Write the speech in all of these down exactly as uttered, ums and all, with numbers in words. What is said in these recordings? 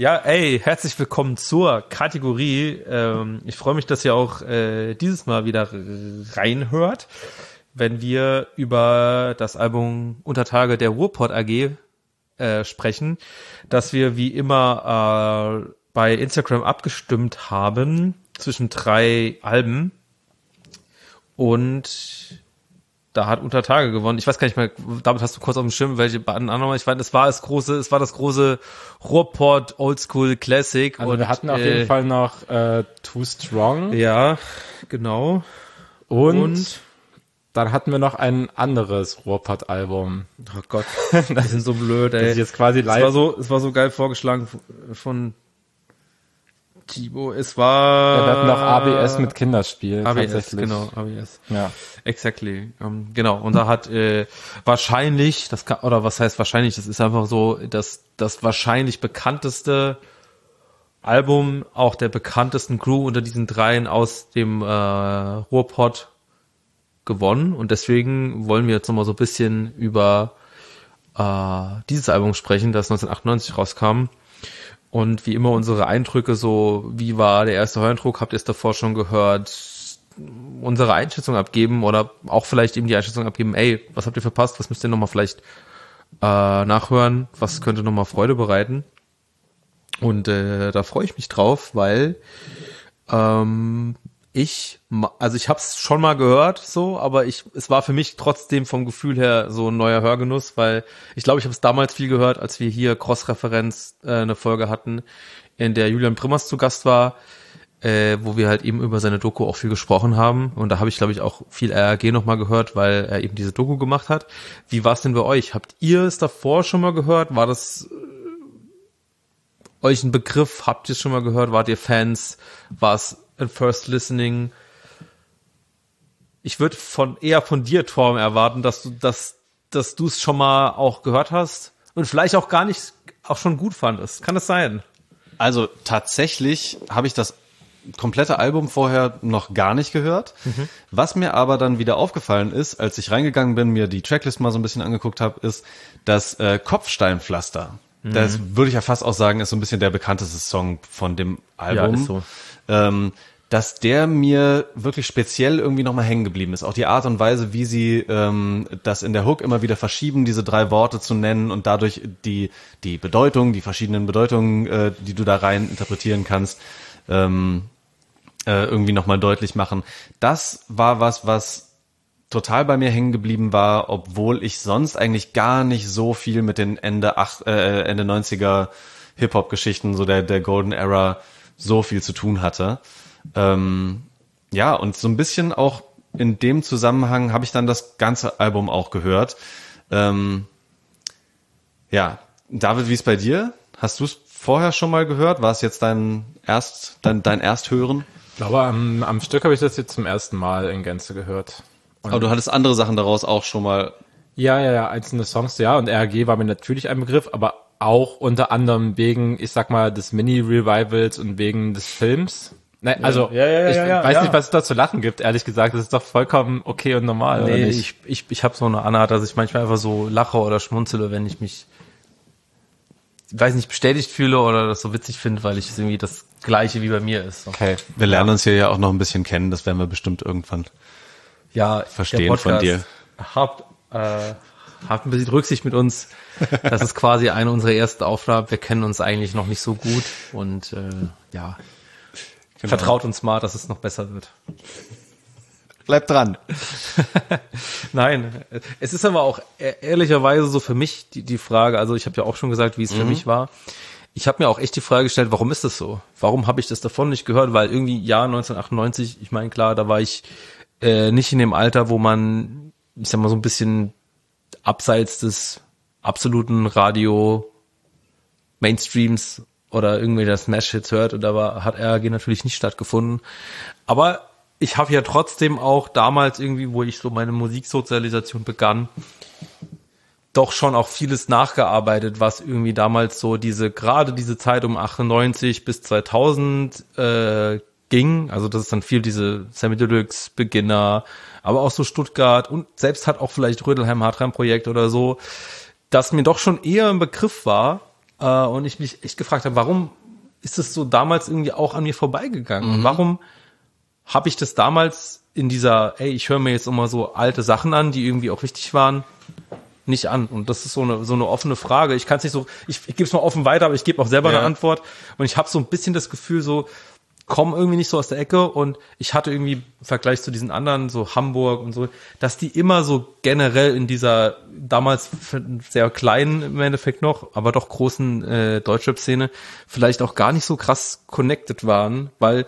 Ja, ey, herzlich willkommen zur Kategorie. Ähm, ich freue mich, dass ihr auch äh, dieses Mal wieder reinhört, wenn wir über das Album Untertage der Ruhrpott A G äh, sprechen, dass wir wie immer äh, bei Instagram abgestimmt haben zwischen drei Alben und da hat Untertage gewonnen. Ich weiß gar nicht mehr, damit hast du kurz auf dem Schirm, welche anderen, ich weiß, es war das große, es war das große Ruhrpott Oldschool Classic. Also und wir hatten auf äh, jeden Fall noch äh, Too Strong. Ja, genau. Und, und dann hatten wir noch ein anderes Ruhrpott-Album. Oh Gott, die sind so blöd, ey. Das ist jetzt quasi live. Es war so, es war so geil vorgeschlagen von Thibaut. Es war... Ja, wir hatten noch A B S mit Kinderspiel. A B S, tatsächlich. genau, A B S. Ja. Exactly. Um, genau. Und da hat äh, wahrscheinlich, das kann, oder was heißt wahrscheinlich, das ist einfach so, das, das wahrscheinlich bekannteste Album auch der bekanntesten Crew unter diesen dreien aus dem äh, Ruhrpott gewonnen. Und deswegen wollen wir jetzt nochmal so ein bisschen über äh, dieses Album sprechen, das neunzehnhundertachtundneunzig rauskam. Und wie immer unsere Eindrücke so, wie war der erste Höreindruck, habt ihr es davor schon gehört, unsere Einschätzung abgeben oder auch vielleicht eben die Einschätzung abgeben, ey, was habt ihr verpasst, was müsst ihr nochmal vielleicht äh, nachhören, was könnte nochmal Freude bereiten. Und äh, da freue ich mich drauf, weil ähm, ich, also ich habe es schon mal gehört, so, aber ich, es war für mich trotzdem vom Gefühl her so ein neuer Hörgenuss, weil ich glaube, ich habe es damals viel gehört, als wir hier Cross-Referenz äh, eine Folge hatten, in der Julian Primmers zu Gast war, äh, wo wir halt eben über seine Doku auch viel gesprochen haben. Und da habe ich, glaube ich, auch viel R R G nochmal gehört, weil er eben diese Doku gemacht hat. Wie war es denn bei euch? Habt ihr es davor schon mal gehört? War das äh, euch ein Begriff? Habt ihr es schon mal gehört? Wart ihr Fans? War es ein First Listening? Ich würde von eher von dir, Torm, erwarten, dass du das, dass du es schon mal auch gehört hast und vielleicht auch gar nicht, auch schon gut fandest. Kann das sein? Also tatsächlich habe ich das komplette Album vorher noch gar nicht gehört. Mhm. Was mir aber dann wieder aufgefallen ist, als ich reingegangen bin, mir die Tracklist mal so ein bisschen angeguckt habe, ist das äh, Kopfsteinpflaster. Mhm. Das würde ich ja fast auch sagen, ist so ein bisschen der bekannteste Song von dem Album. Ja, ist so. Ähm, dass der mir wirklich speziell irgendwie nochmal hängen geblieben ist. Auch die Art und Weise, wie sie ähm, das in der Hook immer wieder verschieben, diese drei Worte zu nennen und dadurch die die Bedeutung, die verschiedenen Bedeutungen, äh, die du da rein interpretieren kannst, ähm, äh, irgendwie nochmal deutlich machen. Das war was, was total bei mir hängen geblieben war, obwohl ich sonst eigentlich gar nicht so viel mit den Ende ach, äh, Ende neunziger Hip-Hop-Geschichten, so der der Golden Era, so viel zu tun hatte. Ähm, ja, und so ein bisschen auch in dem Zusammenhang habe ich dann das ganze Album auch gehört. Ähm, ja, David, wie ist bei dir? Hast du es vorher schon mal gehört? War es jetzt dein Erst, dein, dein Ersthören? Ich glaube, am, am Stück habe ich das jetzt zum ersten Mal in Gänze gehört. Und aber du hattest andere Sachen daraus auch schon mal. Ja, ja, ja, einzelne Songs, ja. Und R R G war mir natürlich ein Begriff, aber auch unter anderem wegen, ich sag mal, des Mini-Revivals und wegen des Films. Nein, also ja, ja, ja, ich ja, ja, weiß ja. nicht, was es da zu lachen gibt, ehrlich gesagt. Das ist doch vollkommen okay und normal. Nee, oder nicht? ich, ich, ich habe so eine Anart, dass ich manchmal einfach so lache oder schmunzele, wenn ich mich, weiß nicht, bestätigt fühle oder das so witzig finde, weil ich es irgendwie das Gleiche wie bei mir ist. So. Okay. Wir lernen uns hier ja auch noch ein bisschen kennen, das werden wir bestimmt irgendwann Ja, verstehen von dir. Habt, äh, habt ein bisschen Rücksicht mit uns. Das ist quasi eine unserer ersten Aufgaben. Wir kennen uns eigentlich noch nicht so gut und äh, ja, genau. Vertraut uns mal, dass es noch besser wird. Bleibt dran. Nein, es ist aber auch ehrlicherweise so für mich die, die Frage, also ich habe ja auch schon gesagt, wie es mhm. für mich war. Ich habe mir auch echt die Frage gestellt, warum ist das so? Warum habe ich das davon nicht gehört? Weil irgendwie, ja, neunzehnhundertachtundneunzig, ich meine, klar, da war ich äh, nicht in dem Alter, wo man, ich sag mal, so ein bisschen abseits des absoluten Radio Mainstreams oder irgendwelcher Smash-Hits hört und da war, hat R R G natürlich nicht stattgefunden. Aber ich habe ja trotzdem auch damals irgendwie, wo ich so meine Musiksozialisation begann, doch schon auch vieles nachgearbeitet, was irgendwie damals so diese, gerade diese Zeit um achtundneunzig bis zweitausend äh, ging. Also das ist dann viel diese Sammy Deluxe, Beginner, aber auch so Stuttgart und selbst hat auch vielleicht Rödelheim Hartreim Projekt oder so, das mir doch schon eher ein Begriff war, Äh, und ich mich echt gefragt habe, warum ist es so damals irgendwie auch an mir vorbeigegangen? Mhm. Und warum habe ich das damals in dieser, ey, ich höre mir jetzt immer so alte Sachen an, die irgendwie auch wichtig waren, nicht an? Und das ist so eine so eine offene Frage. Ich kann es nicht so, ich, ich gebe es mal offen weiter, aber ich gebe auch selber Ja. eine Antwort. Und ich habe so ein bisschen das Gefühl, so kommen irgendwie nicht so aus der Ecke. Und ich hatte irgendwie im Vergleich zu diesen anderen, so Hamburg und so, dass die immer so generell in dieser damals sehr kleinen im Endeffekt noch, aber doch großen äh, Deutschrap-Szene vielleicht auch gar nicht so krass connected waren, weil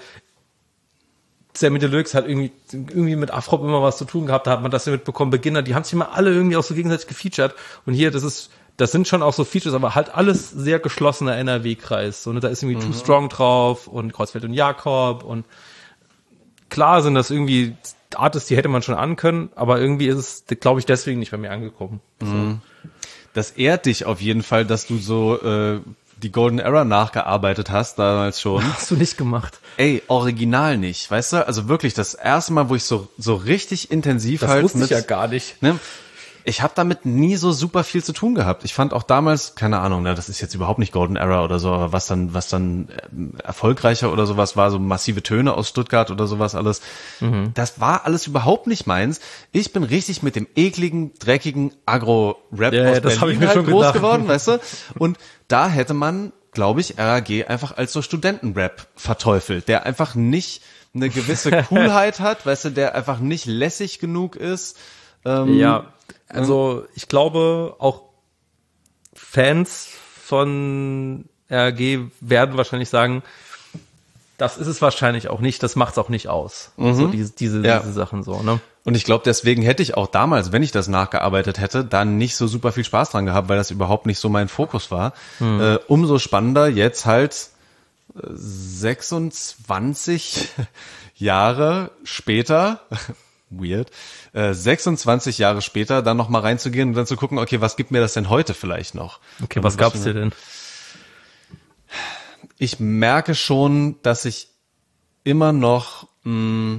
Sammy Deluxe hat irgendwie, irgendwie mit Afrop immer was zu tun gehabt, da hat man das ja mitbekommen, Beginner, die haben sich immer alle irgendwie auch so gegenseitig gefeatured und hier, das ist, das sind schon auch so Features, aber halt alles sehr geschlossener N R W-Kreis, so, ne, da ist irgendwie mhm. Too Strong drauf und Kreuzfeld und Jakob und klar sind das irgendwie Artists, die hätte man schon an können, aber irgendwie ist es, glaube ich, deswegen nicht bei mir angekommen. Mhm. So. Das ehrt dich auf jeden Fall, dass du so, äh, die Golden Era nachgearbeitet hast, damals schon. Hast du nicht gemacht. Ey, original nicht, weißt du? Also wirklich das erste Mal, wo ich so so richtig intensiv das halt wusste mit, ich ja gar nicht. Ne, ich habe damit nie so super viel zu tun gehabt. Ich fand auch damals, keine Ahnung, ne, das ist jetzt überhaupt nicht Golden Era oder so, aber was dann was dann äh, erfolgreicher oder sowas war, so massive Töne aus Stuttgart oder sowas alles. Mhm. Das war alles überhaupt nicht meins. Ich bin richtig mit dem ekligen, dreckigen Agro-Rap ja, aus das hab ich Berlin mir halt schon groß gedacht. geworden, weißt du? Und da hätte man, glaube ich, R A G einfach als so Studentenrap verteufelt, der einfach nicht eine gewisse Coolheit hat, weißt du, der einfach nicht lässig genug ist. Ähm, ja, also ich glaube, auch Fans von R A G werden wahrscheinlich sagen, das ist es wahrscheinlich auch nicht, das macht's auch nicht aus. Mhm. So diese, diese, ja. diese Sachen so, ne? Und ich glaube, deswegen hätte ich auch damals, wenn ich das nachgearbeitet hätte, da nicht so super viel Spaß dran gehabt, weil das überhaupt nicht so mein Fokus war. Mhm. Äh, umso spannender jetzt halt sechsundzwanzig Jahre später, weird, äh, sechsundzwanzig Jahre später dann noch mal reinzugehen und dann zu gucken, okay, was gibt mir das denn heute vielleicht noch? Okay, was gab's dir denn? Ich merke schon, dass ich immer noch mh,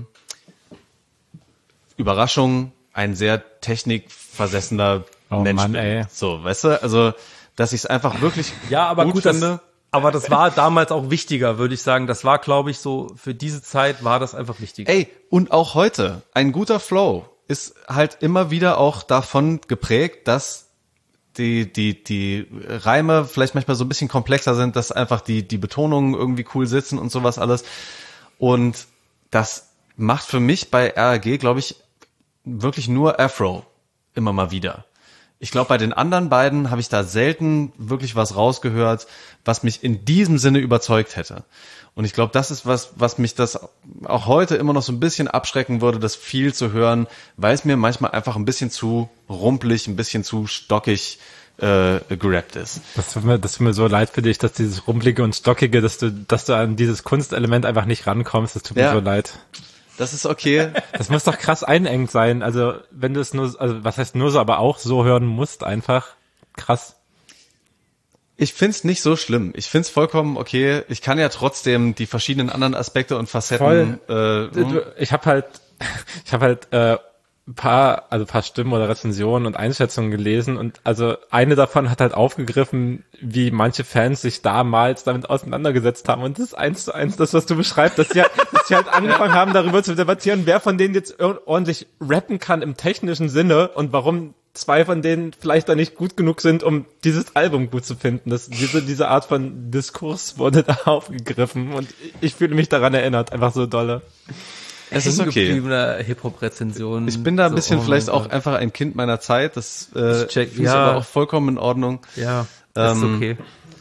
Überraschung, ein sehr technikversessener oh Mensch Mann, bin. ey. So, weißt du, also, dass ich es einfach wirklich ja, aber gut, gut finde. Das, aber das war damals auch wichtiger, würde ich sagen. Das war, glaube ich, so, für diese Zeit war das einfach wichtiger. Ey, und auch heute, ein guter Flow ist halt immer wieder auch davon geprägt, dass die, die, die Reime vielleicht manchmal so ein bisschen komplexer sind, dass einfach die, die Betonungen irgendwie cool sitzen und sowas alles. Und das macht für mich bei R A G, glaube ich, wirklich nur Afro immer mal wieder. Ich glaube, bei den anderen beiden habe ich da selten wirklich was rausgehört, was mich in diesem Sinne überzeugt hätte. Und ich glaube, das ist was, was mich das auch heute immer noch so ein bisschen abschrecken würde, das viel zu hören, weil es mir manchmal einfach ein bisschen zu rumpelig, ein bisschen zu stockig äh, gerappt ist. Das tut mir, das tut mir so leid für dich, dass dieses Rumpelige und Stockige, dass du, dass du an dieses Kunstelement einfach nicht rankommst. Das tut mir Ja. so leid. Das ist okay. Das muss doch krass einengt sein. Also wenn du es nur, also was heißt nur so, aber auch so hören musst, einfach krass. Ich find's nicht so schlimm. Ich find's vollkommen okay. Ich kann ja trotzdem die verschiedenen anderen Aspekte und Facetten. Äh, Du, ich habe halt, ich habe halt äh, paar, also paar Stimmen oder Rezensionen und Einschätzungen gelesen und also eine davon hat halt aufgegriffen, wie manche Fans sich damals damit auseinandergesetzt haben und das ist eins zu eins das, was du beschreibst, dass sie, halt, dass sie halt angefangen haben, darüber zu debattieren, wer von denen jetzt ordentlich rappen kann im technischen Sinne und warum zwei von denen vielleicht da nicht gut genug sind, um dieses Album gut zu finden. Das, diese, diese Art von Diskurs wurde da aufgegriffen und ich fühle mich daran erinnert, einfach so dolle. Es ist okay. Hip-Hop-Rezension. Ich bin da ein so, bisschen oh vielleicht mein auch Gott. einfach ein Kind meiner Zeit. Das äh, check, finde ich ja. aber auch vollkommen in Ordnung. Ja, das Ähm, ist okay.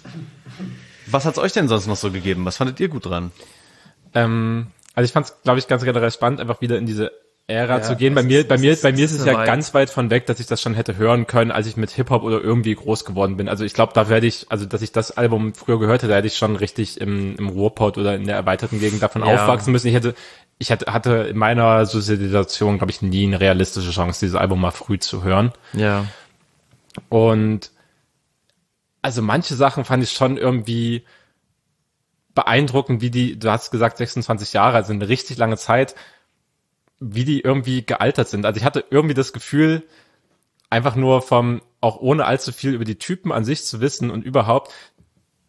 Was hat's euch denn sonst noch so gegeben? Was fandet ihr gut dran? Ähm, also ich fand es, glaube ich, ganz generell spannend, einfach wieder in diese Ära Ja, zu gehen. Bei das mir, ist- bei das mir, ist- bei mir das ist es ist ja eine Vibe. ganz weit von weg, dass ich das schon hätte hören können, als ich mit Hip-Hop oder irgendwie groß geworden bin. Also ich glaube, da werde ich, also dass ich das Album früher gehört hätte, da hätte ich schon richtig im, im Ruhrpott oder in der erweiterten Gegend davon Ja. aufwachsen müssen. Ich hätte, ich hatte, hatte in meiner Sozialisation, glaube ich, nie eine realistische Chance, dieses Album mal früh zu hören. Ja. Und also manche Sachen fand ich schon irgendwie beeindruckend, wie die, du hast gesagt sechsundzwanzig Jahre, also eine richtig lange Zeit, wie die irgendwie gealtert sind. Also ich hatte irgendwie das Gefühl, einfach nur vom, auch ohne allzu viel über die Typen an sich zu wissen und überhaupt,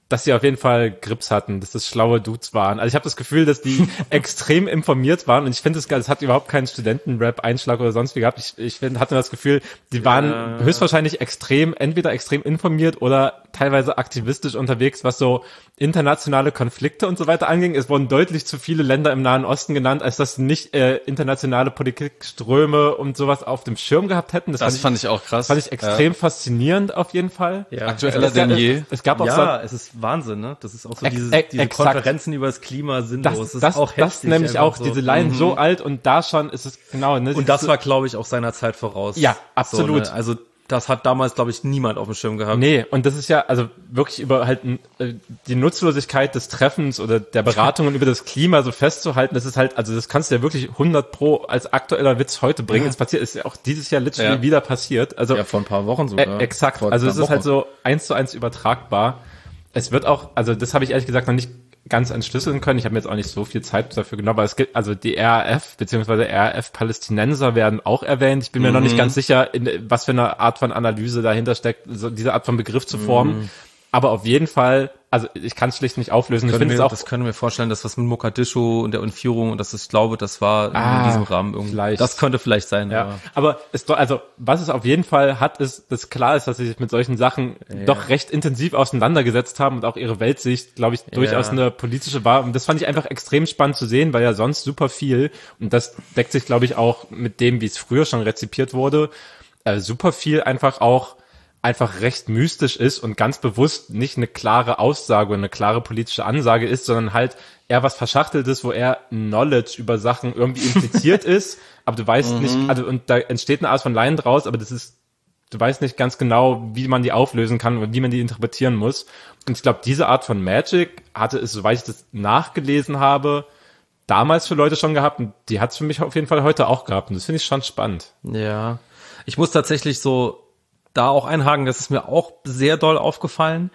dass sie auf jeden Fall Grips hatten, dass das schlaue Dudes waren. Also ich habe das Gefühl, dass die extrem informiert waren und ich finde es geil, es hat überhaupt keinen Studenten-Rap-Einschlag oder sonst wie gehabt. Ich, ich find, hatte das Gefühl, die waren ja. höchstwahrscheinlich extrem, entweder extrem informiert oder teilweise aktivistisch unterwegs, was so internationale Konflikte und so weiter anging. Es wurden deutlich zu viele Länder im Nahen Osten genannt, als dass sie nicht äh, internationale Politikströme und sowas auf dem Schirm gehabt hätten. Das, das fand, ich, fand ich auch krass. Fand ich extrem ja. faszinierend auf jeden Fall. Ja. Aktueller denn je. Es, es gab auch ja, so, es ist Wahnsinn, ne? Das ist auch so Ex- diese, ex- diese exakt. Konferenzen über das Klima sinnlos. das, Das, das, ist auch das heftig. nämlich auch, so. diese Line Mhm. so alt und da schon ist es genau. Ne, Und das so, war, glaube ich, auch seiner Zeit voraus. Ja, absolut. So, ne? Also das hat damals, glaube ich, niemand auf dem Schirm gehabt. Nee, und das ist ja also wirklich über halt äh, die Nutzlosigkeit des Treffens oder der Beratungen über das Klima so festzuhalten, das ist halt, also das kannst du ja wirklich hundert pro als aktueller Witz heute bringen. Ja. Es passiert, ist ja auch dieses Jahr literally Ja. wieder passiert. Also Ja, vor ein paar Wochen sogar. Äh, exakt. Vor Also einer es ist halt Woche. so eins zu eins übertragbar. Es wird auch, also das habe ich ehrlich gesagt noch nicht ganz entschlüsseln können. Ich habe mir jetzt auch nicht so viel Zeit dafür genommen, aber es gibt, also die R A F beziehungsweise R A F-Palästinenser werden auch erwähnt. Ich bin mir Mhm. noch nicht ganz sicher, in was für eine Art von Analyse dahinter steckt, so diese Art von Begriff zu formen. Mhm. Aber auf jeden Fall, also ich kann es schlicht nicht auflösen. Ich Können finde es wir, auch das können wir vorstellen, dass was mit Mogadischu und der Entführung und das ist, ich glaube, das war Ah, in diesem Rahmen irgendwie. vielleicht. Das könnte vielleicht sein. Ja, Aber aber es doch, also was es auf jeden Fall hat, ist, dass klar ist, dass sie sich mit solchen Sachen Ja. doch recht intensiv auseinandergesetzt haben und auch ihre Weltsicht, glaube ich, durchaus Ja. eine politische war. Und das fand ich einfach extrem spannend zu sehen, weil ja sonst super viel, und das deckt sich, glaube ich, auch mit dem, wie es früher schon rezipiert wurde, äh, super viel einfach auch einfach recht mystisch ist und ganz bewusst nicht eine klare Aussage und eine klare politische Ansage ist, sondern halt eher was Verschachteltes, wo eher Knowledge über Sachen irgendwie impliziert ist, aber du weißt nicht, also und da entsteht eine Art von Line draus, aber das ist, du weißt nicht ganz genau, wie man die auflösen kann und wie man die interpretieren muss. Und ich glaube, diese Art von Magic hatte es, soweit ich das nachgelesen habe, damals für Leute schon gehabt und die hat es für mich auf jeden Fall heute auch gehabt und das finde ich schon spannend. ja, ich muss tatsächlich so da auch einhaken, das ist mir auch sehr doll aufgefallen.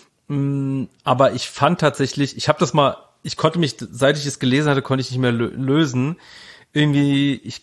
Mm, Aber ich fand tatsächlich, ich habe das mal, ich konnte mich, seit ich es gelesen hatte, konnte ich nicht mehr lö- lösen. Irgendwie, ich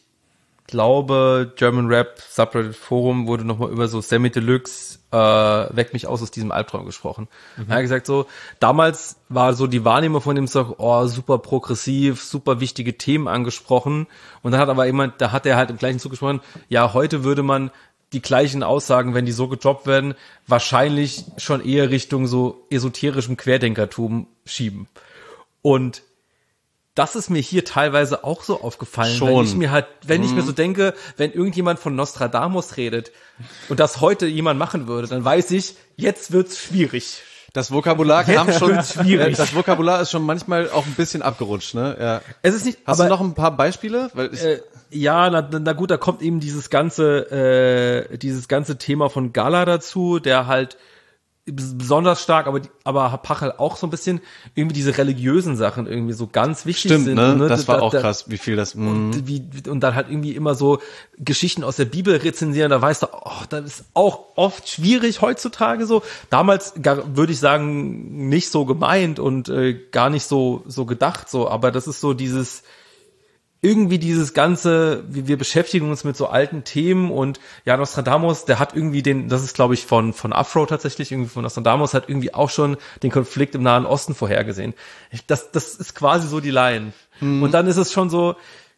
glaube, German Rap Subreddit Forum wurde nochmal über so Sammy Deluxe, äh, Weck mich aus aus diesem Albtraum gesprochen. Mhm. Er hat gesagt so, damals war so die Wahrnehmung von dem so, oh, super progressiv, super wichtige Themen angesprochen. Und dann hat aber jemand, da hat er halt im gleichen Zug gesprochen, ja, heute würde man die gleichen Aussagen, wenn die so gedroppt werden, wahrscheinlich schon eher Richtung so esoterischem Querdenkertum schieben. Und das ist mir hier teilweise auch so aufgefallen, Schon. wenn ich mir halt, wenn ich mir so denke, wenn irgendjemand von Nostradamus redet und das heute jemand machen würde, dann weiß ich, jetzt wird's schwierig. Das Vokabular kam Jetzt schon, wird's schwierig. das Vokabular ist schon manchmal auch ein bisschen abgerutscht, ne? Ja. Es ist nicht, Hast aber, du noch ein paar Beispiele? Weil ich, äh, ja, na, na gut, da kommt eben dieses ganze, äh, dieses ganze Thema von Gala dazu, der halt besonders stark, aber die, aber Pachel auch so ein bisschen irgendwie diese religiösen Sachen irgendwie so ganz wichtig stimmt, sind. ne? ne? Das war Da- auch da- krass, wie viel das. Mm. Und, wie, und dann halt irgendwie immer so Geschichten aus der Bibel rezensieren, da weißt du, oh, das ist auch oft schwierig heutzutage so. Damals gar, würde ich sagen, nicht so gemeint und äh, gar nicht so so gedacht so, aber das ist so dieses irgendwie dieses ganze, wir, wir beschäftigen uns mit so alten Themen und ja, Nostradamus, der hat irgendwie den, das ist glaube ich von von Afro tatsächlich, irgendwie von Nostradamus, hat irgendwie auch schon den Konflikt im Nahen Osten vorhergesehen. Ich, das, das ist quasi so die Line. Mhm. Und dann ist es schon so,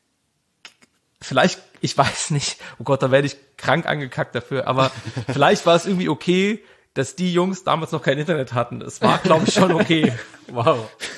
vielleicht, ich weiß nicht, oh Gott, da werde ich krank angekackt dafür, aber vielleicht war es irgendwie okay, dass die Jungs damals noch kein Internet hatten. Es war, glaube ich, schon okay. Wow.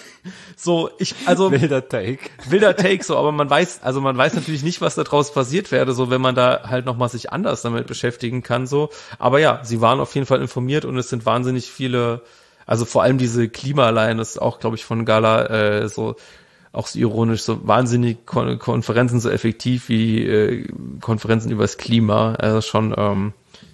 So, ich, also. Wilder Take. Wilder Take, so, aber man weiß, also man weiß natürlich nicht, was da draus passiert werde, so, wenn man da halt nochmal sich anders damit beschäftigen kann, so. Aber ja, sie waren auf jeden Fall informiert und es sind wahnsinnig viele, also vor allem diese Klimaline, das ist auch, glaube ich, von Gala, äh, so, auch so ironisch, so wahnsinnig Kon- Konferenzen so effektiv wie äh, Konferenzen über das Klima, also schon, ähm,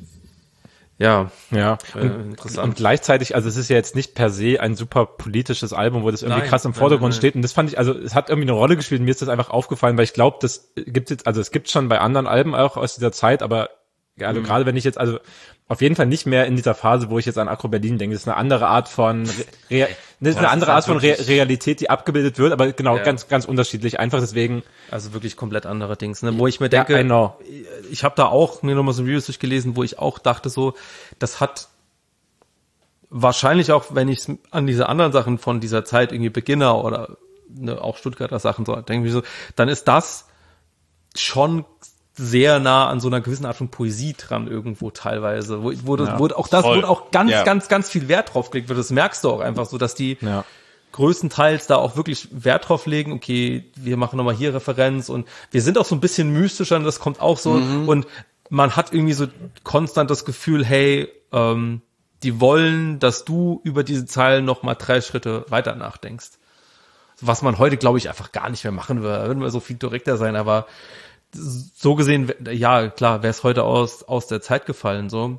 ja, Ja, äh, und, interessant. und gleichzeitig, also es ist ja jetzt nicht per se ein super politisches Album, wo das irgendwie Nein, krass im nein, Vordergrund nein, nein. steht und das fand ich, also es hat irgendwie eine Rolle gespielt, mir ist das einfach aufgefallen, weil ich glaube, das gibt's jetzt, also es gibt schon bei anderen Alben auch aus dieser Zeit, aber ja, also Mhm. gerade wenn ich jetzt, also auf jeden Fall nicht mehr in dieser Phase, wo ich jetzt an Akro Berlin denke, das ist eine andere Art von, Re Rea das ist eine das andere ist Art halt von Re wirklich- Realität, die abgebildet wird, aber genau, Ja. ganz, ganz unterschiedlich, einfach deswegen, Also wirklich komplett andere Dings, ne? Wo ich mir Ja, denke, I know. ich habe da auch mir nochmal so Reviews durchgelesen, wo ich auch dachte so, das hat wahrscheinlich auch, wenn ich an diese anderen Sachen von dieser Zeit irgendwie Beginner oder ne, auch Stuttgarter Sachen so denke ich so, dann ist das schon sehr nah an so einer gewissen Art von Poesie dran irgendwo teilweise, wo, wo, das, Ja, wo auch das, voll. wo auch ganz, Ja. ganz, ganz viel Wert drauf gelegt wird. Das merkst du auch einfach so, dass die Ja. größtenteils da auch wirklich Wert drauf legen, okay, wir machen nochmal hier Referenz und wir sind auch so ein bisschen mystischer und das kommt auch so Mhm. und man hat irgendwie so konstant das Gefühl, hey, ähm, die wollen, dass du über diese Zeilen nochmal drei Schritte weiter nachdenkst. Was man heute, glaube ich, einfach gar nicht mehr machen würde. Da würden wir so viel direkter sein, aber so gesehen, ja, klar, wäre es heute aus, aus der Zeit gefallen, so.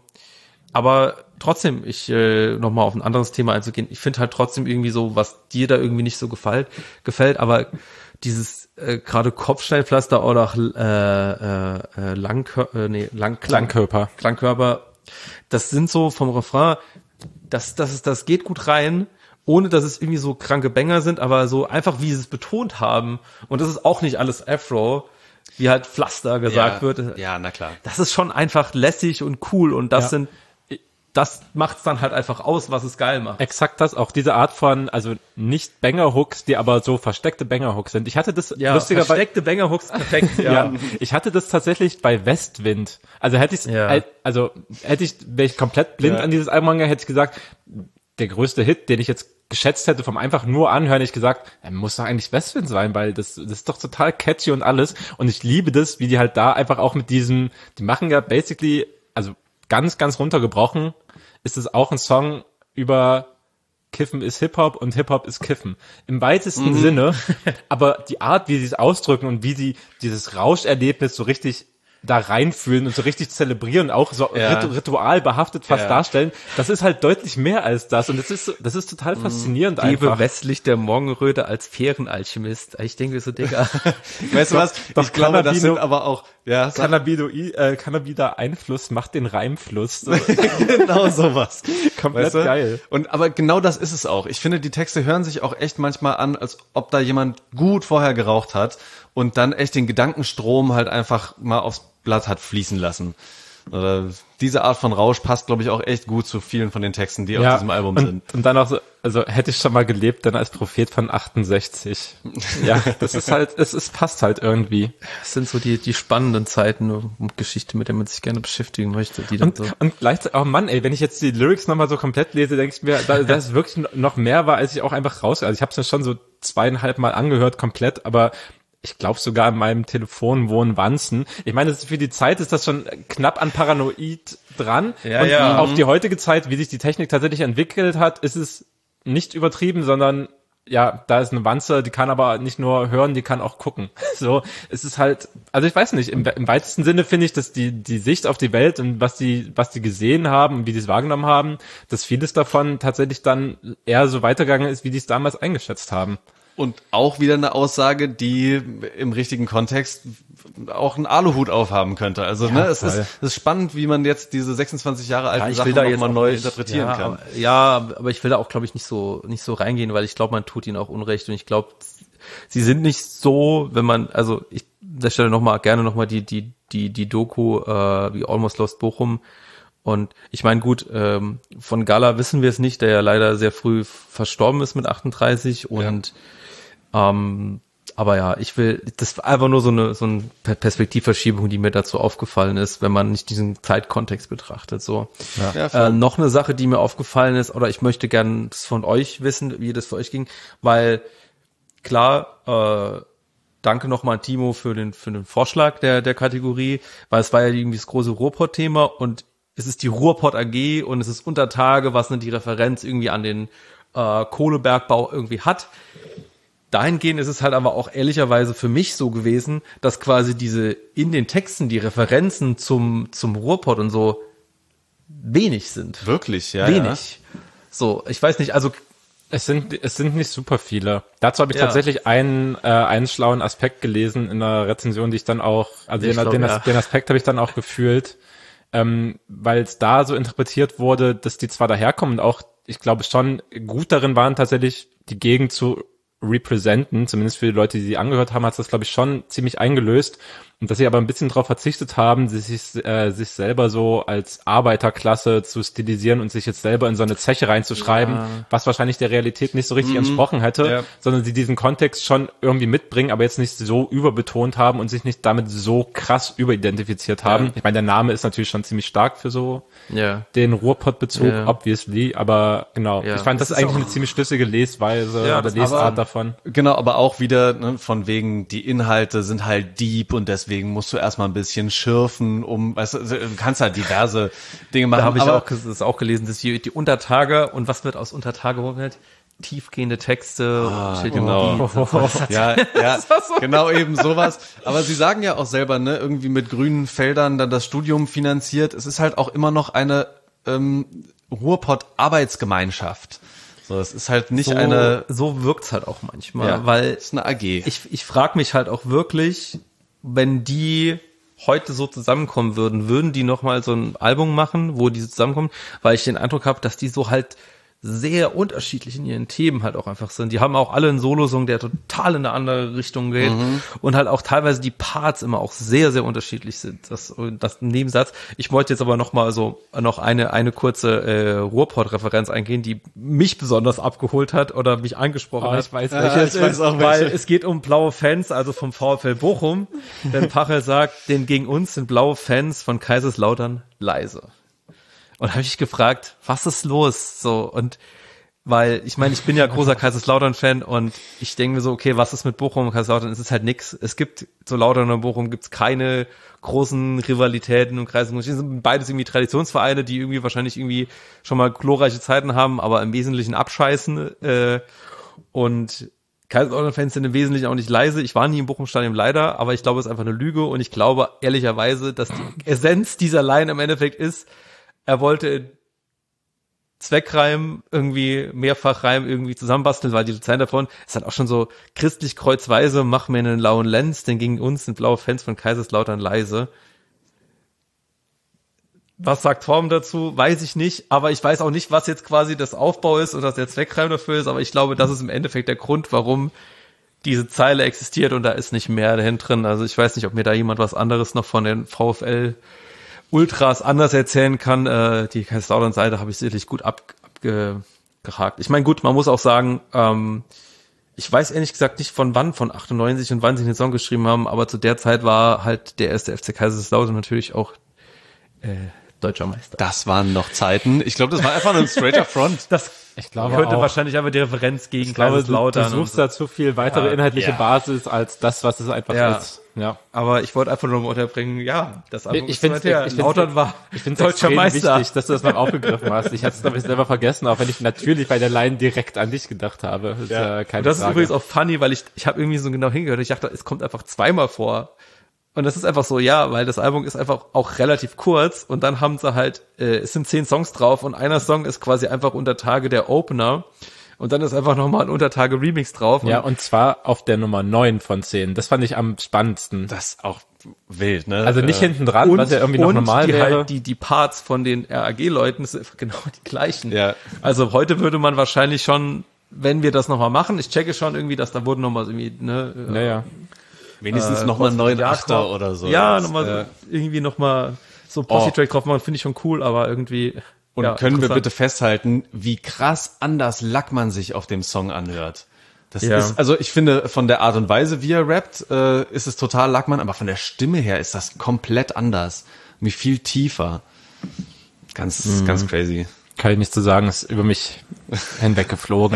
Aber trotzdem, ich äh, nochmal auf ein anderes Thema einzugehen, ich finde halt trotzdem irgendwie so, was dir da irgendwie nicht so gefällt, gefällt, aber dieses äh, gerade Kopfsteinpflaster oder auch äh, äh, Langkör äh, nee, Lang Klangkörper. Klangkörper, das sind so vom Refrain, das, das, ist, das geht gut rein, ohne dass es irgendwie so kranke Banger sind, aber so einfach, wie sie es betont haben. Und das ist auch nicht alles Afro, wie halt Pflaster gesagt ja, wird. Ja, na klar. Das ist schon einfach lässig und cool und das Ja. sind, das macht's dann halt einfach aus, was es geil macht. Exakt das, auch diese Art von, also nicht Banger-Hooks, die aber so versteckte Banger-Hooks sind. Ich hatte das Ja, lustigerweise, versteckte Banger-Hooks, perfekt, ja. ja, ich hatte das tatsächlich bei Westwind. Also hätte ich, Ja. also hätte ich, wäre ich komplett blind Ja. an dieses Album angegangen, hätte ich gesagt, der größte Hit, den ich jetzt geschätzt hätte vom einfach nur anhören, hätte ich gesagt, er muss doch eigentlich Westwind sein, weil das, das ist doch total catchy und alles. Und ich liebe das, wie die halt da einfach auch mit diesem, die machen ja basically, also ganz, ganz runtergebrochen, ist es auch ein Song über Kiffen ist Hip-Hop und Hip-Hop ist Kiffen. Im weitesten Mhm. Sinne, aber die Art, wie sie es ausdrücken und wie sie dieses Rauscherlebnis so richtig da reinfühlen und so richtig zelebrieren, auch so Ja. ritu ritualbehaftet fast Ja. darstellen, das ist halt deutlich mehr als das und das ist so- das ist total faszinierend Liebe einfach. westlich der Morgenröte als Fährenalchemist. Ich denke so, Digga. Weißt du was? Doch, Ich glaube, das Cannabino- sind aber auch, ja, sag- Cannabidoi- äh, Cannabida Einfluss macht den Reimfluss. So, genau sowas. komplett Weißt du? geil. Und aber genau das ist es auch. Ich finde, die Texte hören sich auch echt manchmal an, als ob da jemand gut vorher geraucht hat und dann echt den Gedankenstrom halt einfach mal aufs Blatt hat fließen lassen. Oder diese Art von Rausch passt, glaube ich, auch echt gut zu vielen von den Texten, die auf diesem Album und, sind. und dann auch so, also hätte ich schon mal gelebt, dann als Prophet von achtundsechzig. Ja, das ist halt, es ist, passt halt irgendwie. Das sind so die, die spannenden Zeiten und Geschichte, mit der man sich gerne beschäftigen möchte. Die dann Und, so. und gleichzeitig, oh Mann, ey, wenn ich jetzt die Lyrics nochmal so komplett lese, denke ich mir, da, das ist wirklich noch mehr war, als ich auch einfach raus, also ich habe es mir schon so zweieinhalb Mal angehört, komplett, aber ich glaube sogar in meinem Telefon wohnen Wanzen. Ich meine, das ist für die Zeit ist das schon knapp an Paranoid dran. Ja, und ja. auf die heutige Zeit, wie sich die Technik tatsächlich entwickelt hat, ist es nicht übertrieben, sondern ja, da ist eine Wanze, die kann aber nicht nur hören, die kann auch gucken. So, es ist halt, also ich weiß nicht, im, im weitesten Sinne finde ich, dass die die Sicht auf die Welt und was die was die gesehen haben und wie die es wahrgenommen haben, dass vieles davon tatsächlich dann eher so weitergegangen ist, wie die es damals eingeschätzt haben. Und auch wieder eine Aussage, die im richtigen Kontext auch einen Aluhut aufhaben könnte. Also ne, es voll. ist, es ist spannend, wie man jetzt diese sechsundzwanzig Jahre alten Ja, ich Sachen will da noch jetzt mal auch neu nicht- interpretieren ja, kann. Aber, ja, aber ich will da auch, glaube ich, nicht so nicht so reingehen, weil ich glaube, man tut ihnen auch Unrecht und ich glaube, sie sind nicht so, wenn man, also ich an der Stelle noch mal gerne noch mal die die die die Doku äh, wie Almost Lost Bochum. Und ich meine, gut, ähm, von Gala wissen wir es nicht, der ja leider sehr früh verstorben ist mit achtunddreißig und ähm, aber ja, ich will, das war einfach nur so eine so eine Perspektivverschiebung, die mir dazu aufgefallen ist, wenn man nicht diesen Zeitkontext betrachtet. So Ja, voll. äh, noch eine Sache, die mir aufgefallen ist, oder ich möchte gerne das von euch wissen, wie das für euch ging, weil klar, äh, danke nochmal an Timo für den für den Vorschlag der der Kategorie, weil es war ja irgendwie das große Ruhrpott-Thema und es ist die Ruhrpott A G und es ist unter Tage, was nicht die Referenz irgendwie an den äh, Kohlebergbau irgendwie hat. Dahingehend ist es halt aber auch ehrlicherweise für mich so gewesen, dass quasi diese in den Texten die Referenzen zum zum Ruhrpott und so wenig sind. Wirklich, ja. wenig. So, ich weiß nicht, also Es sind, es sind nicht super viele. Dazu habe ich Ja. tatsächlich einen, äh, einen schlauen Aspekt gelesen in einer Rezension, die ich dann auch, also Ich den, glaub, den, ja. den Aspekt habe ich dann auch gefühlt, ähm, weil es da so interpretiert wurde, dass die zwar daherkommen und auch, ich glaube schon, gut darin waren, tatsächlich die Gegend zu representen, zumindest für die Leute, die sie angehört haben, hat das, glaube ich, schon ziemlich eingelöst. Und dass sie aber ein bisschen darauf verzichtet haben, sich, äh, sich selber so als Arbeiterklasse zu stilisieren und sich jetzt selber in so eine Zeche reinzuschreiben, ja. was wahrscheinlich der Realität nicht so richtig mhm. entsprochen hätte, ja. sondern sie diesen Kontext schon irgendwie mitbringen, aber jetzt nicht so überbetont haben und sich nicht damit so krass überidentifiziert haben. Ja. Ich meine, der Name ist natürlich schon ziemlich stark für so ja. den Ruhrpott-Bezug, ja. obviously, aber genau. Ja. Ich fand, das, das ist eigentlich eine ziemlich schlüssige Lesweise ja, oder Lesart davon. Genau, aber auch wieder ne, von wegen, die Inhalte sind halt deep und deswegen Deswegen musst du erstmal ein bisschen schürfen, um, weißt du, du kannst halt diverse Dinge machen. Da habe ich auch, das ist auch gelesen, dass die, die Untertage und was wird aus Untertage halt? Tiefgehende Texte. Ah, genau. Oh, oh, oh. Ja, ja, so genau eben sowas. Aber sie sagen ja auch selber, ne, irgendwie mit grünen Feldern dann das Studium finanziert. Es ist halt auch immer noch eine ähm, Ruhrpott-Arbeitsgemeinschaft. So, es ist halt nicht so, eine. So wirkt's halt auch manchmal, ja, weil es ist eine A G. Ich, ich frage mich halt auch wirklich, wenn die heute so zusammenkommen würden, würden die nochmal so ein Album machen, wo die zusammenkommen, weil ich den Eindruck habe, dass die so halt sehr unterschiedlich in ihren Themen halt auch einfach sind. Die haben auch alle einen Solosong, der total in eine andere Richtung geht mhm. und halt auch teilweise die Parts immer auch sehr, sehr unterschiedlich sind. Das, das Nebensatz. Ich wollte jetzt aber noch mal so noch eine eine kurze äh, Ruhrpott-Referenz eingehen, die mich besonders abgeholt hat oder mich angesprochen oh, hat. Ich weiß, ja, welche ich weiß auch, weil welche. Es geht um blaue Fans, also vom VfL Bochum. Denn Pachel sagt, denn gegen uns sind blaue Fans von Kaiserslautern leise. Und habe ich gefragt, was ist los? So, und weil, ich meine, ich bin ja großer Kaiserslautern-Fan und ich denke mir so, okay, was ist mit Bochum und Kaiserslautern? Es ist halt nix. Es gibt, zu Lautern und Bochum gibt's keine großen Rivalitäten und Kreise. Es sind beides irgendwie Traditionsvereine, die irgendwie wahrscheinlich irgendwie schon mal glorreiche Zeiten haben, aber im Wesentlichen abscheißen. Äh, und Kaiserslautern-Fans sind im Wesentlichen auch nicht leise. Ich war nie im Bochum-Stadion leider, aber ich glaube, es ist einfach eine Lüge und ich glaube ehrlicherweise, dass die Essenz dieser Line im Endeffekt ist, er wollte Zweckreim irgendwie, Mehrfachreim irgendwie zusammenbasteln, weil die Zeit davon ist halt auch schon so christlich kreuzweise, mach mir einen lauen Lenz, denn gegen uns sind blaue Fans von Kaiserslautern leise. Was sagt Torben dazu? Weiß ich nicht, aber ich weiß auch nicht, was jetzt quasi das Aufbau ist oder der Zweckreim dafür ist, aber ich glaube, das ist im Endeffekt der Grund, warum diese Zeile existiert und da ist nicht mehr dahinter drin. Also ich weiß nicht, ob mir da jemand was anderes noch von den VfL Ultras anders erzählen kann. Äh, die Kaiserslautern-Seite habe ich sicherlich gut ab, abgehakt. Ich meine, gut, man muss auch sagen, ähm, ich weiß ehrlich gesagt nicht von wann, von achtundneunzig und wann sie den Song geschrieben haben, aber zu der Zeit war halt der erste F C Kaiserslautern natürlich auch äh, deutscher Meister. Das waren noch Zeiten. Ich glaube, das war einfach nur ein straighter Front. Das ich glaube könnte auch, wahrscheinlich aber die Referenz gegen ich glaube, Kaiserslautern. Du, du suchst da zu viel weitere ja, inhaltliche ja. Basis als das, was es einfach ja. ist. Ja. Aber ich wollte einfach nur mal unterbringen, ja, das Album ich finde es Lautern war ich finde es extrem Meister. Wichtig, dass du das mal aufgegriffen hast. Ich hatte es glaube ich selber vergessen, auch wenn ich natürlich bei der Line direkt an dich gedacht habe. Das, ja. ist, äh, keine Und das Frage. ist übrigens auch funny, weil ich ich habe irgendwie so genau hingehört. Ich dachte, es kommt einfach zweimal vor. Und das ist einfach so, ja, weil das Album ist einfach auch relativ kurz und dann haben sie halt, äh, es sind zehn Songs drauf und einer Song ist quasi einfach Untertage der Opener und dann ist einfach nochmal ein Untertage Remix drauf. Ja, und, und zwar auf der Nummer neun von zehn. Das fand ich am spannendsten. Das ist auch wild, ne? Also nicht äh, hinten dran, und, was ja irgendwie noch und normal die wäre. Halt die, die Parts von den R A G-Leuten sind einfach genau die gleichen. Ja. Also heute würde man wahrscheinlich schon, wenn wir das nochmal machen, ich checke schon irgendwie, dass da wurden nochmal irgendwie, ne, naja. Wenigstens äh, nochmal einen neuen Achter oder so. Ja, nochmal äh, so, irgendwie nochmal so Posse-Track oh. drauf machen, finde ich schon cool, aber irgendwie. Und ja, können wir bitte festhalten, wie krass anders Lackmann sich auf dem Song anhört. Das ja. ist, also ich finde, von der Art und Weise, wie er rappt, äh, ist es total Lackmann, aber von der Stimme her ist das komplett anders. Wie viel tiefer. Ganz, mhm. ganz crazy. Kann ich nicht zu sagen, ist über mich hinweggeflogen.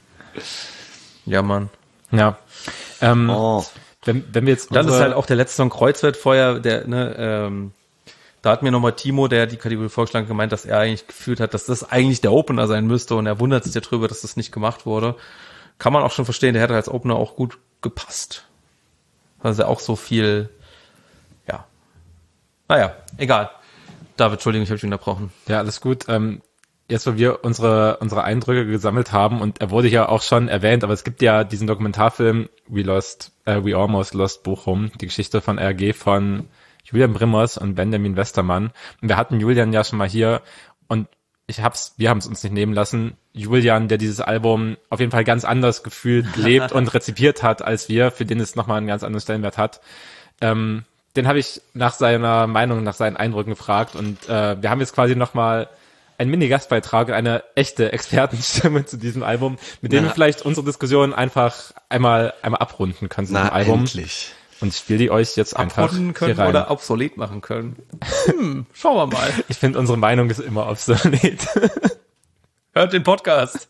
Ja, Mann. Ja. Ähm, oh. Wenn, wenn wir jetzt das ist halt auch der letzte Song Kreuzwertfeuer, der, ne, ähm, da hat mir nochmal Timo, der die Kategorie vorgeschlagen, gemeint, dass er eigentlich gefühlt hat, dass das eigentlich der Opener sein müsste und er wundert sich darüber, dass das nicht gemacht wurde. Kann man auch schon verstehen, der hätte als Opener auch gut gepasst. Also auch so viel, ja. Naja, egal. David, Entschuldigung, ich habe dich unterbrochen. Ja, alles gut. Ähm, jetzt, wo wir unsere unsere Eindrücke gesammelt haben und er wurde ja auch schon erwähnt, aber es gibt ja diesen Dokumentarfilm We Lost, äh, We Almost Lost Bochum, die Geschichte von R G von Julian Brimmers und Benjamin Westermann. Und wir hatten Julian ja schon mal hier und ich hab's, wir haben es uns nicht nehmen lassen. Julian, der dieses Album auf jeden Fall ganz anders gefühlt lebt und rezipiert hat als wir, für den es nochmal einen ganz anderen Stellenwert hat. Ähm, den habe ich nach seiner Meinung, nach seinen Eindrücken gefragt und äh, wir haben jetzt quasi nochmal einen Mini-Gastbeitrag, eine echte Expertenstimme zu diesem Album, mit dem Na, wir vielleicht unsere Diskussion einfach einmal einmal abrunden können zu diesem Na, Album. endlich. Und ich spiele die euch jetzt einfach Abrunden können hier rein. oder obsolet machen können. Hm, schauen wir mal. Ich finde, unsere Meinung ist immer obsolet. Hört den Podcast.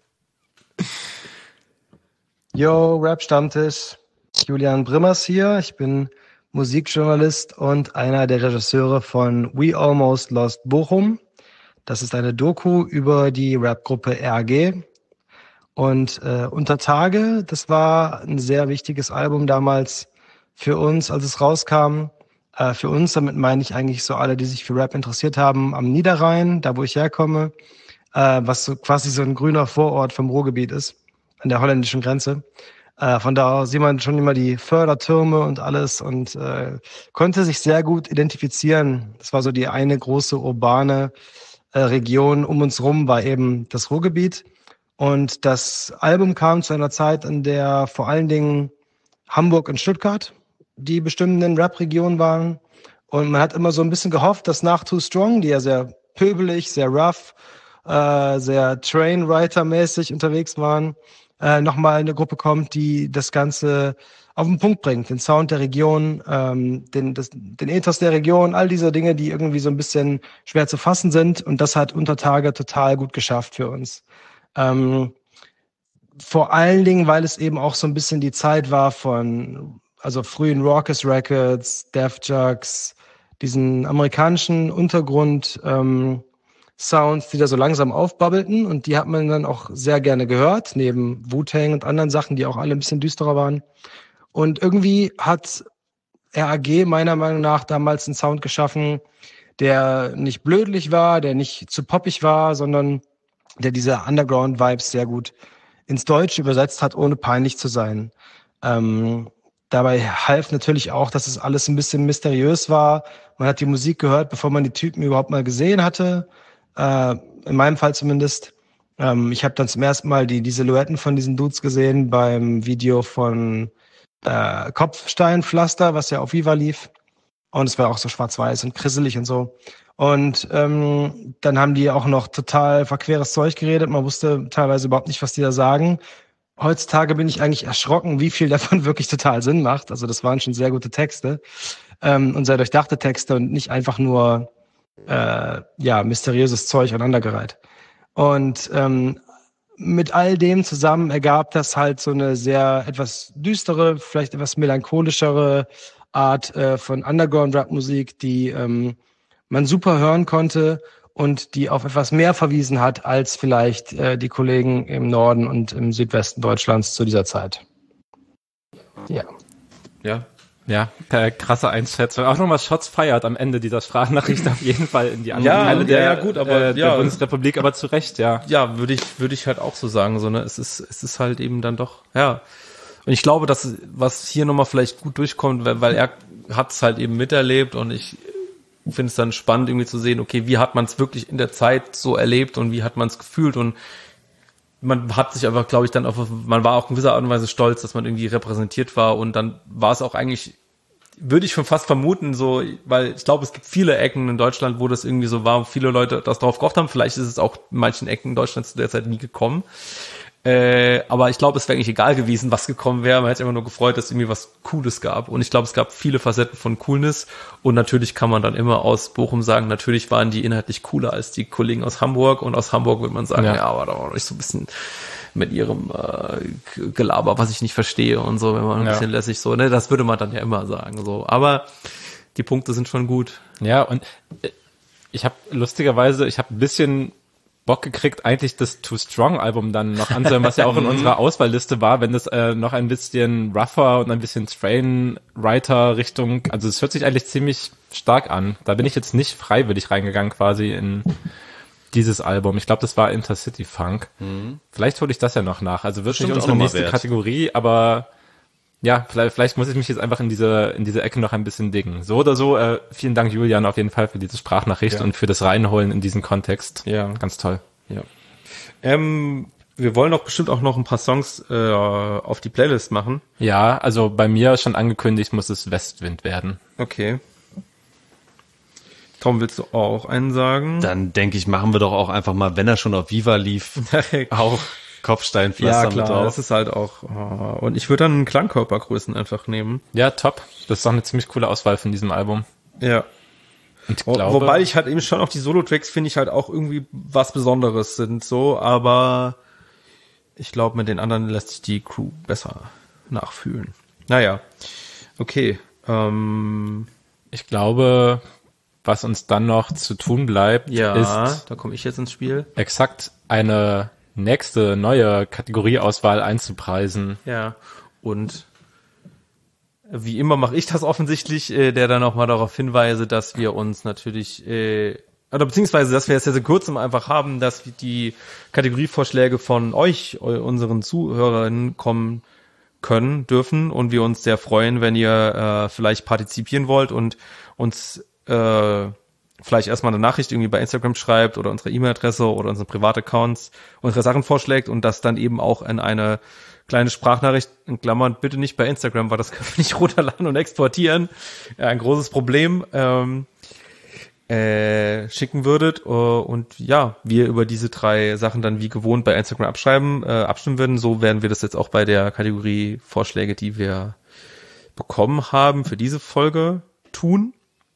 Yo, Rap-Stammtisch. Julian Brimmers hier. Ich bin Musikjournalist und einer der Regisseure von We Almost Lost Bochum. Das ist eine Doku über die Rap-Gruppe R G. Und äh, Unter Tage, das war ein sehr wichtiges Album damals für uns, als es rauskam. Äh, für uns, damit meine ich eigentlich so alle, die sich für Rap interessiert haben, am Niederrhein, da wo ich herkomme, äh, was so quasi so ein grüner Vorort vom Ruhrgebiet ist, an der holländischen Grenze. Äh, von da aus sieht man schon immer die Fördertürme und alles und äh, konnte sich sehr gut identifizieren. Das war so die eine große urbane äh, Region um uns rum, war eben das Ruhrgebiet. Und das Album kam zu einer Zeit, in der vor allen Dingen Hamburg und Stuttgart die bestimmenden Rap-Regionen waren. Und man hat immer so ein bisschen gehofft, dass nach Too Strong, die ja sehr pöbelig, sehr rough, äh, sehr Trainwriter-mäßig unterwegs waren, äh, nochmal eine Gruppe kommt, die das Ganze auf den Punkt bringt. Den Sound der Region, ähm, den, das, den Ethos der Region, all diese Dinge, die irgendwie so ein bisschen schwer zu fassen sind. Und das hat Unter Tage total gut geschafft für uns. Ähm, vor allen Dingen, weil es eben auch so ein bisschen die Zeit war von also frühen Raucous Records, Def Jux, diesen amerikanischen Untergrund ähm, Sounds, die da so langsam aufbabbelten und die hat man dann auch sehr gerne gehört, neben Wu-Tang und anderen Sachen, die auch alle ein bisschen düsterer waren. Und irgendwie hat R A G meiner Meinung nach damals einen Sound geschaffen, der nicht blödlich war, der nicht zu poppig war, sondern der diese Underground-Vibes sehr gut ins Deutsche übersetzt hat, ohne peinlich zu sein. Ähm, dabei half natürlich auch, dass es alles ein bisschen mysteriös war. Man hat die Musik gehört, bevor man die Typen überhaupt mal gesehen hatte. Äh, in meinem Fall zumindest. Ähm, ich habe dann zum ersten Mal die, die Silhouetten von diesen Dudes gesehen beim Video von äh, Kopfsteinpflaster, was ja auf Viva lief. Und es war auch so schwarz-weiß und krisselig und so. Und ähm, dann haben die auch noch total verqueres Zeug geredet. Man wusste teilweise überhaupt nicht, was die da sagen. Heutzutage bin ich eigentlich erschrocken, wie viel davon wirklich total Sinn macht. Also das waren schon sehr gute Texte ähm, und sehr durchdachte Texte und nicht einfach nur äh, ja mysteriöses Zeug aneinandergereiht. Und ähm, mit all dem zusammen ergab das halt so eine sehr etwas düstere, vielleicht etwas melancholischere Art äh, von Underground-Rap-Musik, die ähm, man super hören konnte und die auf etwas mehr verwiesen hat als vielleicht äh, die Kollegen im Norden und im Südwesten Deutschlands zu dieser Zeit. Ja. Ja. Ja, äh, krasse Einschätzung. Auch nochmal Shots feiert am Ende dieser Sprachnachricht auf jeden Fall in die anderen Ja, Teile ja, der, ja, gut, aber, äh, der ja. Bundesrepublik, aber zu Recht, ja. Ja, würde ich, würde ich halt auch so sagen, so, ne, es ist, es ist halt eben dann doch, ja. Und ich glaube, dass, was hier nochmal vielleicht gut durchkommt, weil, weil er hat es halt eben miterlebt und ich finde es dann spannend irgendwie zu sehen, okay, wie hat man es wirklich in der Zeit so erlebt und wie hat man es gefühlt und man hat sich einfach, glaube ich, dann auf, man war auch in gewisser Art und Weise stolz, dass man irgendwie repräsentiert war und dann war es auch eigentlich, würde ich schon fast vermuten, so, weil ich glaube, es gibt viele Ecken in Deutschland, wo das irgendwie so war, wo viele Leute das drauf gehofft haben. Vielleicht ist es auch in manchen Ecken Deutschlands zu der Zeit nie gekommen. Äh, aber ich glaube, es wäre eigentlich egal gewesen, was gekommen wäre. Man hätte immer nur gefreut, dass es irgendwie was Cooles gab. Und ich glaube, es gab viele Facetten von Coolness. Und natürlich kann man dann immer aus Bochum sagen, natürlich waren die inhaltlich cooler als die Kollegen aus Hamburg. Und aus Hamburg würde man sagen, ja, ja aber da war ich so ein bisschen mit ihrem äh, Gelaber, was ich nicht verstehe und so, wenn man ein ja. bisschen lässig so, ne, das würde man dann ja immer sagen, so. Aber die Punkte sind schon gut. Ja, und ich habe lustigerweise, ich habe ein bisschen Bock gekriegt, eigentlich das Too Strong Album dann noch anzuhören, was ja auch in unserer Auswahlliste war, wenn das äh, noch ein bisschen rougher und ein bisschen Train-Writer Richtung, also es hört sich eigentlich ziemlich stark an. Da bin ich jetzt nicht freiwillig reingegangen quasi in dieses Album. Ich glaube, das war Intercity Funk. Mhm. Vielleicht hole ich das ja noch nach. Also wird nicht unsere nächste Kategorie, aber ja, vielleicht, vielleicht muss ich mich jetzt einfach in diese in diese Ecke noch ein bisschen dicken. So oder so, äh, vielen Dank, Julian, auf jeden Fall für diese Sprachnachricht Ja. und für das Reinholen in diesen Kontext. Ja. Ganz toll. Ja. Ähm, wir wollen doch bestimmt auch noch ein paar Songs äh, auf die Playlist machen. Ja, also bei mir schon angekündigt, muss es Westwind werden. Okay. Tom, willst du auch einen sagen? Dann denke ich, machen wir doch auch einfach mal, wenn er schon auf Viva lief, auch Kopfsteinpflaster Ja, mit klar, drauf. das ist halt auch, oh, und ich würde dann Klangkörpergrößen einfach nehmen. Ja, top. Das ist doch eine ziemlich coole Auswahl von diesem Album. Ja. Und ich Wo, glaube, wobei ich halt eben schon auch die Solo-Tracks finde ich halt auch irgendwie was Besonderes sind, so, aber ich glaube, mit den anderen lässt sich die Crew besser nachfühlen. Naja, okay. Ähm, ich glaube, was uns dann noch zu tun bleibt, ja, ist da komme ich jetzt ins Spiel. exakt eine nächste neue Kategorieauswahl einzupreisen. Ja, und wie immer mache ich das offensichtlich, äh, der dann auch mal darauf hinweise, dass wir uns natürlich, äh, oder beziehungsweise, dass wir jetzt seit kurzem einfach haben, dass die Kategorievorschläge von euch, eu- unseren Zuhörern, kommen können, dürfen und wir uns sehr freuen, wenn ihr äh, vielleicht partizipieren wollt und uns äh, vielleicht erstmal eine Nachricht irgendwie bei Instagram schreibt oder unsere E-Mail-Adresse oder unsere Privataccounts unsere Sachen vorschlägt und das dann eben auch in eine kleine Sprachnachricht, in Klammern, bitte nicht bei Instagram, weil das können wir nicht runterladen und exportieren. Ja, ein großes Problem. Ähm, äh, schicken würdet uh, und ja, wir über diese drei Sachen dann wie gewohnt bei Instagram abschreiben, äh, abstimmen würden. So werden wir das jetzt auch bei der Kategorie Vorschläge, die wir bekommen haben, für diese Folge tun.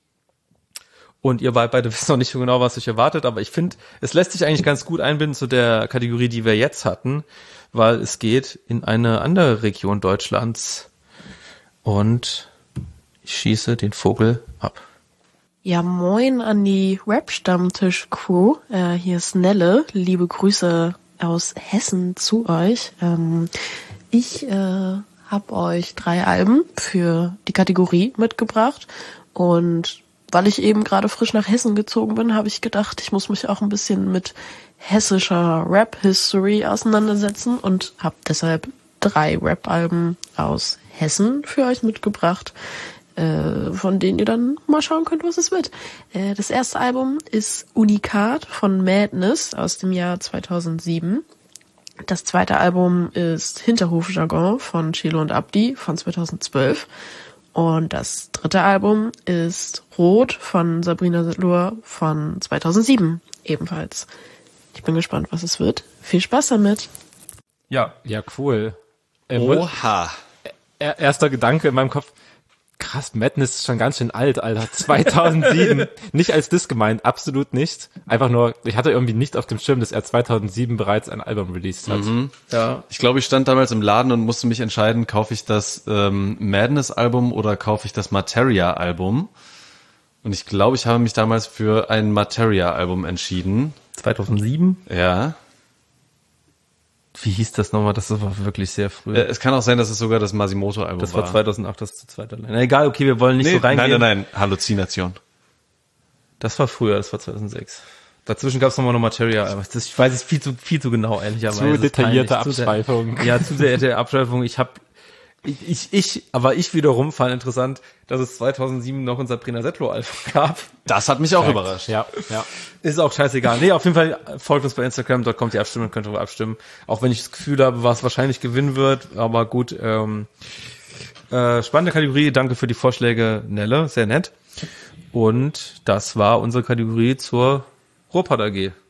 Und ihr beide wisst noch nicht so genau, was euch erwartet, aber ich finde, es lässt sich eigentlich ganz gut einbinden zu der Kategorie, die wir jetzt hatten, weil es geht in eine andere Region Deutschlands und ich schieße den Vogel ab. Ja, moin an die Rap-Stammtisch-Crew. Äh, hier ist Nelle. Liebe Grüße aus Hessen zu euch. Ähm, ich äh, habe euch drei Alben für die Kategorie mitgebracht. Und weil ich eben gerade frisch nach Hessen gezogen bin, habe ich gedacht, ich muss mich auch ein bisschen mit hessischer Rap-History auseinandersetzen und habe deshalb drei Rap-Alben aus Hessen für euch mitgebracht, von denen ihr dann mal schauen könnt, was es wird. Das erste Album ist Unikat von Madness aus dem Jahr zweitausendsieben. Das zweite Album ist Hinterhofjargon von Chilo und Abdi von zweitausendzwölf. Und das dritte Album ist Rot von Sabrina Setlur von zweitausendsieben ebenfalls. Ich bin gespannt, was es wird. Viel Spaß damit. Ja. Ja, cool. Äh, Oha. er- Erster Gedanke in meinem Kopf, krass, Madness ist schon ganz schön alt, Alter. zweitausendsieben. Nicht als Diss gemeint, absolut nicht. Einfach nur, ich hatte irgendwie nicht auf dem Schirm, dass er zweitausendsieben bereits ein Album released hat. Mhm. Ja. Ich glaube, ich stand damals im Laden und musste mich entscheiden, kaufe ich das ähm, Madness-Album oder kaufe ich das Materia-Album. Und ich glaube, ich habe mich damals für ein Materia-Album entschieden. zweitausendsieben? Ja. Wie hieß das nochmal? Das war wirklich sehr früh. Äh, es kann auch sein, dass es sogar das Masimoto-Album war. das war zweitausendacht, das zu zweit allein. Na, egal, okay, wir wollen nicht Nee, so reingehen. nein, nein, nein, Halluzination. Das war früher, das war zweitausendsechs. Dazwischen gab es nochmal noch Materia, aber das, ich weiß es viel zu, viel zu genau, ehrlicherweise. Zu Es ist detaillierte peinlich, zu sehr- Abschweifung. Ja, zu sehr detaillierte Abschweifung. Ich habe, ich, ich, ich, aber ich wiederum fand interessant, dass es zweitausendsieben noch ein Sabrina Setlur-Album gab. Das hat mich auch überrascht. Ja, ja. Ist auch scheißegal. Nee, auf jeden Fall folgt uns bei Instagram, dort kommt die Abstimmung, könnt ihr abstimmen. Auch wenn ich das Gefühl habe, was wahrscheinlich gewinnen wird, aber gut. Ähm, äh, spannende Kategorie, danke für die Vorschläge, Nelle, sehr nett. Und das war unsere Kategorie zur Ruhrpott A G.